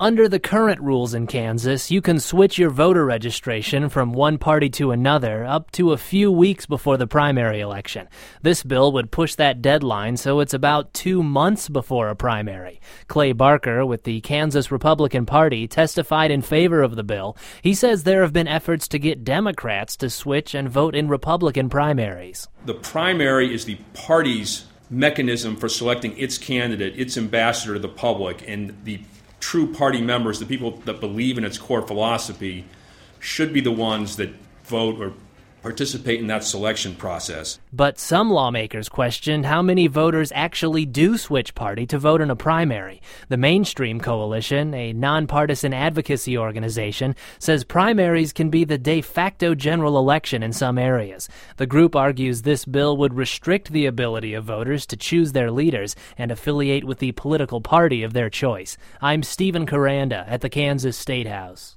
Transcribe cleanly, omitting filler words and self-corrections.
Under the current rules in Kansas, you can switch your voter registration from one party to another up to a few weeks before the primary election. This bill would push that deadline so it's about 2 months before a primary. Clay Barker with the Kansas Republican Party testified in favor of the bill. He says there have been efforts to get Democrats to switch and vote in Republican primaries. The primary is the party's mechanism for selecting its candidate, its ambassador to the public, and the true party members, the people that believe in its core philosophy, should be the ones that vote or participate in that selection process. But some lawmakers questioned how many voters actually do switch party to vote in a primary. The Mainstream Coalition, a nonpartisan advocacy organization, says primaries can be the de facto general election in some areas. The group argues this bill would restrict the ability of voters to choose their leaders and affiliate with the political party of their choice. I'm Stephen Caranda at the Kansas State House.